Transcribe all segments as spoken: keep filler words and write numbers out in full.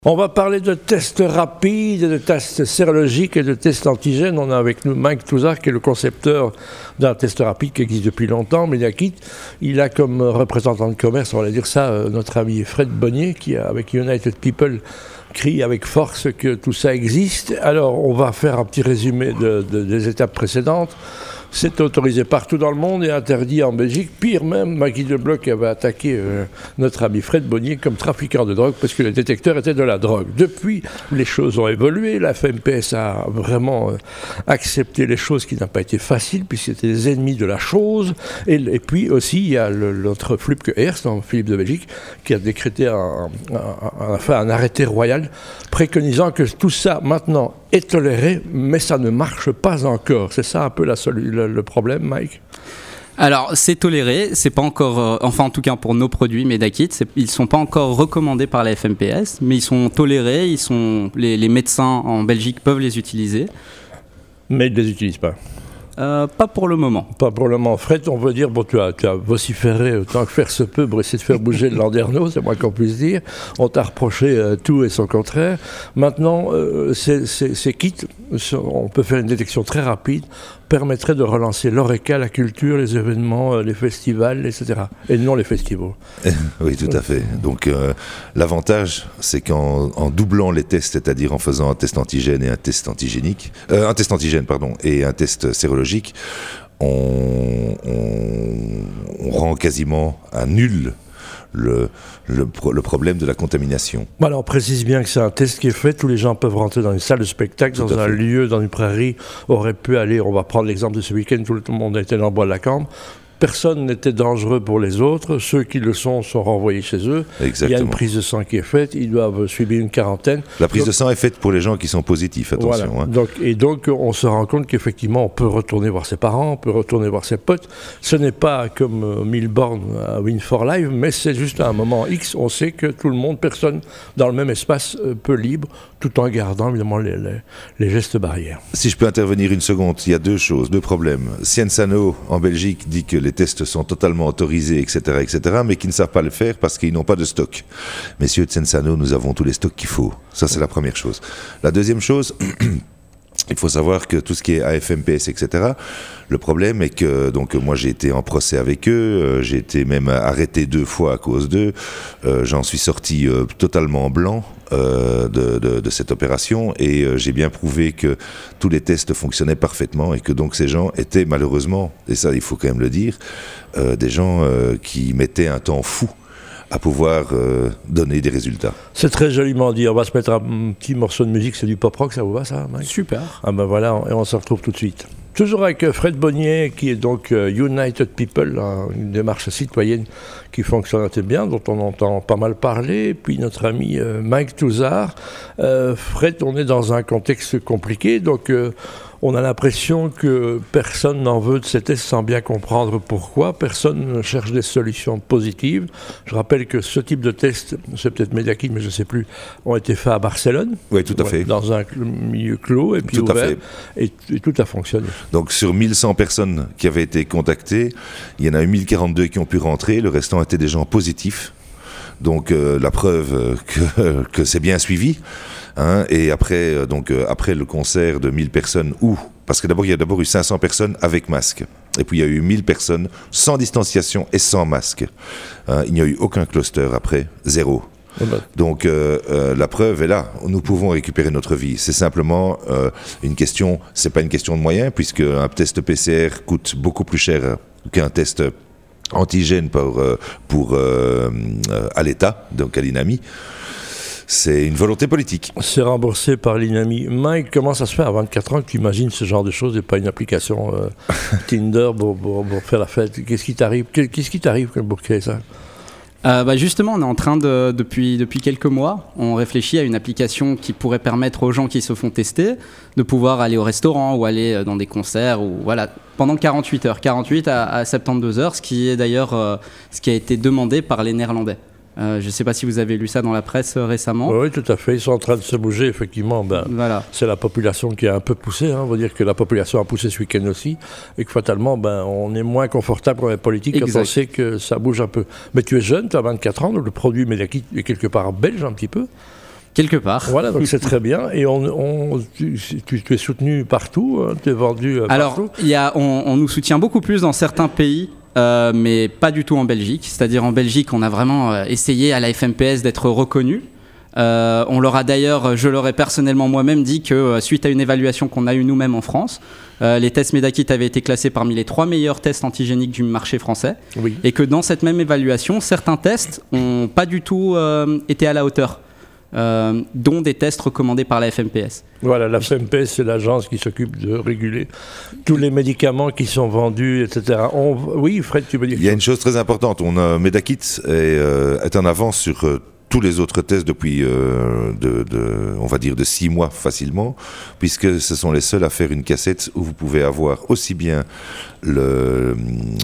On va parler de tests rapides, de tests sérologiques et de tests antigènes. On a avec nous Mike Touzard, qui est le concepteur d'un test rapide qui existe depuis longtemps, Medakit. Il a comme représentant de commerce, on va dire ça, notre ami Fred Bonnier, qui avec United People crie avec force que tout ça existe. Alors, on va faire un petit résumé de, de, des étapes précédentes. C'est autorisé partout dans le monde et interdit en Belgique. Pire même, Maggie Debloc avait attaqué euh, notre ami Fred Bonnier comme trafiquant de drogue parce que les détecteurs étaient de la drogue. Depuis, les choses ont évolué. La F M P S a vraiment euh, accepté les choses qui n'ont pas été faciles puisque c'était les ennemis de la chose. Et, et puis aussi, il y a le, notre Flupke Heerst, Philippe de Belgique, qui a décrété un, un, un, enfin, un arrêté royal préconisant que tout ça maintenant est toléré, mais ça ne marche pas encore. C'est ça un peu la solu- le, le problème, Mike ? Alors, c'est toléré, c'est pas encore, euh, enfin en tout cas pour nos produits Medakit, ils sont pas encore recommandés par la F M P S, mais ils sont tolérés, ils sont, les, les médecins en Belgique peuvent les utiliser. Mais ils ne les utilisent pas. Euh, pas pour le moment. Pas pour le moment. Fred, on veut dire, bon, tu as, tu as vociféré autant que faire se peut pour essayer de faire bouger le Landerneau, c'est moins qu'on puisse dire. On t'a reproché euh, tout et son contraire. Maintenant, euh, ces, ces, ces kits, on peut faire une détection très rapide, permettrait de relancer l'oreca, la culture, les événements, euh, les festivals, et cetera. Et non les festivals. Oui, tout à fait. Donc, euh, l'avantage, c'est qu'en en doublant les tests, c'est-à-dire en faisant un test antigène et un test antigénique, euh, un test antigène, pardon, et un test sérologique, on, on, on rend quasiment à nul Le, le, le problème de la contamination. Alors, on précise bien que c'est un test qui est fait. Tous les gens peuvent rentrer dans une salle de spectacle, tout dans un fait. lieu, dans une prairie, auraient pu aller, on va prendre l'exemple de ce week-end, tout le monde était dans le bois de la Cambre. Personne n'était dangereux pour les autres. Ceux qui le sont sont renvoyés chez eux. Exactement. Il y a une prise de sang qui est faite. Ils doivent subir une quarantaine. La prise donc, de sang est faite pour les gens qui sont positifs, attention. Voilà. Hein. Donc, et donc, on se rend compte qu'effectivement, on peut retourner voir ses parents, on peut retourner voir ses potes. Ce n'est pas comme euh, Milborn à Win for Life, mais c'est juste à un moment X. On sait que tout le monde, personne dans le même espace euh, peut libre, tout en gardant évidemment les, les, les gestes barrières. Si je peux intervenir une seconde, il y a deux choses, deux problèmes. Cienzano, en Belgique, dit que les tests sont totalement autorisés, et cetera, et cetera, mais qui ne savent pas le faire parce qu'ils n'ont pas de stock. Messieurs de Cienzano, nous avons tous les stocks qu'il faut. Ça, c'est la première chose. La deuxième chose, il faut savoir que tout ce qui est A F M P S, et cetera, le problème est que, donc, moi, j'ai été en procès avec eux, euh, j'ai été même arrêté deux fois à cause d'eux, euh, j'en suis sorti euh, totalement blanc. Euh, de, de, de cette opération et euh, j'ai bien prouvé que tous les tests fonctionnaient parfaitement et que donc ces gens étaient malheureusement, et ça il faut quand même le dire, euh, des gens euh, qui mettaient un temps fou à pouvoir euh, donner des résultats. C'est très joliment dit. On va se mettre un petit morceau de musique, c'est du pop rock, ça vous va ça, Mike ? Super. Ah ben voilà, et on se retrouve tout de suite. Toujours avec Fred Bonnier, qui est donc euh, United People, hein, une démarche citoyenne qui fonctionne assez bien, dont on entend pas mal parler. Puis notre ami euh, Mike Touzard. Euh, Fred, on est dans un contexte compliqué, donc euh, on a l'impression que personne n'en veut de ces tests sans bien comprendre pourquoi. Personne ne cherche des solutions positives. Je rappelle que ce type de tests, c'est peut-être Medakit, mais je ne sais plus, ont été faits à Barcelone. Oui, tout à fait. Dans un milieu clos et puis tout ouvert. À fait. Et, et tout a fonctionné. Donc sur mille cent personnes qui avaient été contactées, il y en a eu mille quarante-deux qui ont pu rentrer, le restant étaient des gens positifs. Donc euh, la preuve que, que c'est bien suivi. Hein, et après, euh, donc, euh, après le concert de mille personnes, où parce que d'abord il y a d'abord eu cinq cents personnes avec masque. Et puis il y a eu mille personnes sans distanciation et sans masque. Hein, il n'y a eu aucun cluster après, zéro. Donc euh, euh, la preuve est là, nous pouvons récupérer notre vie. C'est simplement euh, une question, c'est pas une question de moyens, puisque un test P C R coûte beaucoup plus cher qu'un test antigène pour, pour, euh, à l'État, donc à l'INAMI. C'est une volonté politique. C'est remboursé par l'INAMI. Mike, comment ça se fait à vingt-quatre ans que tu imagines ce genre de choses et pas une application euh, Tinder pour, pour, pour faire la fête ? Qu'est-ce qui t'arrive ? Qu'est-ce qui t'arrive pour créer ça ? Euh, bah justement, on est en train de, depuis, depuis quelques mois, on réfléchit à une application qui pourrait permettre aux gens qui se font tester de pouvoir aller au restaurant ou aller dans des concerts ou voilà, pendant quarante-huit heures, quarante-huit à, à soixante-douze heures, ce qui est d'ailleurs euh, ce qui a été demandé par les Néerlandais. Euh, je ne sais pas si vous avez lu ça dans la presse euh, récemment. Oui, tout à fait. Ils sont en train de se bouger, effectivement. Ben, voilà. C'est la population qui a un peu poussé. Hein. On va dire que la population a poussé ce week-end aussi. Et que fatalement, ben, on est moins confortable pour les politiques quand on sait que ça bouge un peu. Mais tu es jeune, tu as vingt-quatre ans, donc le produit Medakit est quelque part belge un petit peu. Quelque part. Voilà, donc c'est très bien. Et on, on, tu, tu, tu es soutenu partout, hein, tu es vendu euh, Alors, partout. il y a, on, on nous soutient beaucoup plus dans certains pays, euh, mais pas du tout en Belgique. C'est-à-dire en Belgique, on a vraiment euh, essayé à la F M P S d'être reconnu. Euh, on leur a d'ailleurs, je leur ai personnellement moi-même dit que euh, suite à une évaluation qu'on a eue nous-mêmes en France, euh, les tests Medakit avaient été classés parmi les trois meilleurs tests antigéniques du marché français, Oui. et que dans cette même évaluation, certains tests n'ont pas du tout euh, été à la hauteur. Euh, dont des tests recommandés par la F M P S. Voilà, la F M P S, c'est l'agence qui s'occupe de réguler tous les médicaments qui sont vendus, et cetera. On, oui, Fred, tu veux dire? Il y a une chose très importante. On a, Medakit est, euh, est en avance sur euh, tous les autres tests depuis, euh, de, de, on va dire, de six mois facilement, puisque ce sont les seuls à faire une cassette où vous pouvez avoir aussi bien le,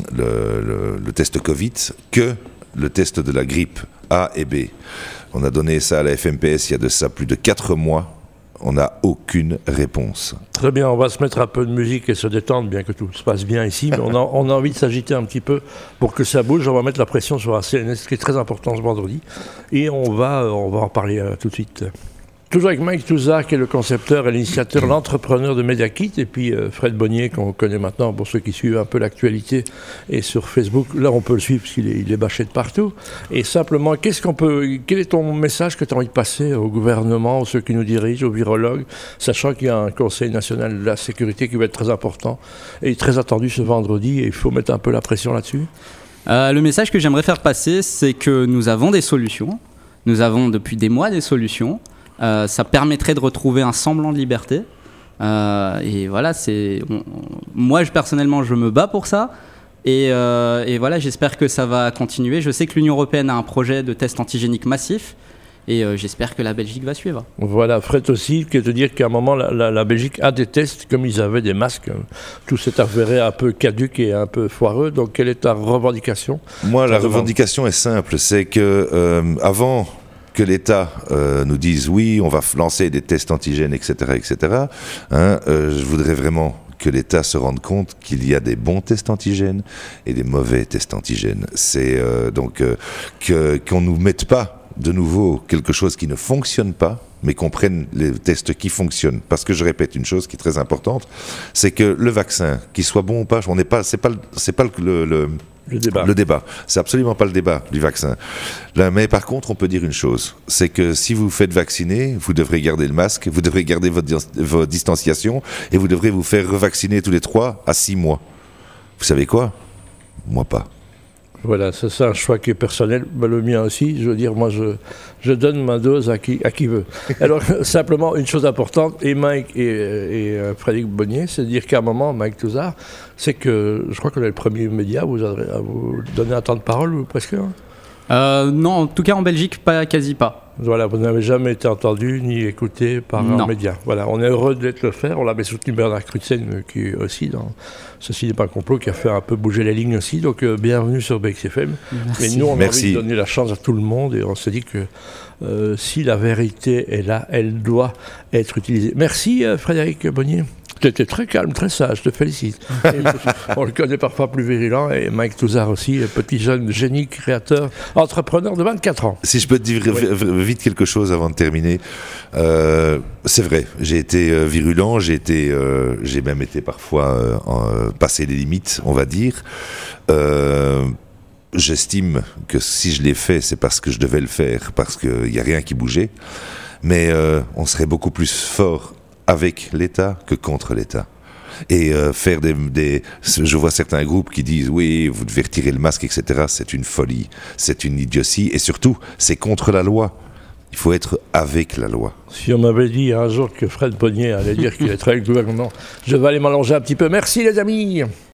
le, le, le test Covid que le test de la grippe A et B. On a donné ça à la F M P S il y a de ça plus de quatre mois. On n'a aucune réponse. Très bien, on va se mettre un peu de musique et se détendre, bien que tout se passe bien ici, mais on a, on a envie de s'agiter un petit peu pour que ça bouge. On va mettre la pression sur la C N S, ce qui est très important ce vendredi, et on va, on va en parler euh, tout de suite. Toujours avec Mike Touzard, qui est le concepteur et l'initiateur, l'entrepreneur de Medakit, et puis euh, Fred Bonnier, qu'on connaît maintenant pour ceux qui suivent un peu l'actualité, et sur Facebook, là on peut le suivre parce qu'il est, il est bâché de partout. Et simplement, qu'est-ce qu'on peut, quel est ton message que tu as envie de passer au gouvernement, aux ceux qui nous dirigent, aux virologues, sachant qu'il y a un Conseil national de la sécurité qui va être très important et très attendu ce vendredi, et il faut mettre un peu la pression là-dessus? Euh, le message que j'aimerais faire passer, c'est que nous avons des solutions. Nous avons depuis des mois des solutions. Euh, ça permettrait de retrouver un semblant de liberté. Euh, et voilà, c'est, on, on, moi je, personnellement, je me bats pour ça. Et, euh, et voilà, j'espère que ça va continuer. Je sais que l'Union européenne a un projet de test antigénique massif. Et euh, j'espère que la Belgique va suivre. Voilà, Fred aussi, qui est de dire qu'à un moment, la, la, la Belgique a des tests, comme ils avaient des masques. Tout s'est avéré un peu caduc et un peu foireux. Donc, quelle est ta revendication? Moi, la revendication est simple. C'est que euh, avant que l'État euh, nous dise oui, on va lancer des tests antigènes, et cetera, et cetera. Hein, euh, je voudrais vraiment que l'État se rende compte qu'il y a des bons tests antigènes et des mauvais tests antigènes. C'est euh, donc euh, que, qu'on nous mette pas de nouveau quelque chose qui ne fonctionne pas, mais qu'on prenne les tests qui fonctionnent. Parce que je répète une chose qui est très importante, c'est que le vaccin, qu'il soit bon ou pas, on n'est pas, c'est pas, c'est pas le, le Le débat. Le débat. C'est absolument pas le débat du vaccin. Là, mais par contre, on peut dire une chose. C'est que si vous faites vacciner, vous devrez garder le masque, vous devrez garder votre, votre distanciation et vous devrez vous faire revacciner tous les trois à six mois. Vous savez quoi? Moi pas. Voilà, c'est ça un choix qui est personnel, ben, le mien aussi. Je veux dire, moi, je, je donne ma dose à qui, à qui veut. Alors, simplement, une chose importante, et Mike et, et euh, Frédéric Bonnier, c'est de dire qu'à un moment, Mike Touzard, c'est que je crois qu'on est le premier média à vous, à vous donner un temps de parole, ou presque. Hein. Euh, non, en tout cas en Belgique, pas, quasi pas. Voilà, vous n'avez jamais été entendu ni écouté par non. un média. Voilà, on est heureux d'être le faire. On l'avait soutenu Bernard Crutzen, qui est aussi dans Ceci n'est pas un complot, qui a fait un peu bouger les lignes aussi. Donc, euh, bienvenue sur B X F M. Merci. Mais nous, on a Merci. envie de donner la chance à tout le monde et on s'est dit que euh, si la vérité est là, elle doit être utilisée. Merci, euh, Frédéric Bonnier. Tu étais très calme, très sage, je te félicite. On le connaît parfois plus virulent, et Mike Touzard aussi, petit jeune génie, créateur, entrepreneur de vingt-quatre ans. Si je peux te dire oui. vite quelque chose avant de terminer, euh, c'est vrai, j'ai été euh, virulent, j'ai, été, euh, j'ai même été parfois euh, en, passé les limites, on va dire. Euh, j'estime que si je l'ai fait, c'est parce que je devais le faire, parce qu'il n'y a rien qui bougeait. Mais euh, on serait beaucoup plus fort avec l'État que contre l'État. Et euh, faire des, des... Je vois certains groupes qui disent « Oui, vous devez retirer le masque, et cetera » C'est une folie, c'est une idiotie. Et surtout, c'est contre la loi. Il faut être avec la loi. Si on m'avait dit un jour que Fred Bonnier allait dire qu'il est très avec le gouvernement, je vais aller m'allonger un petit peu. Merci les amis.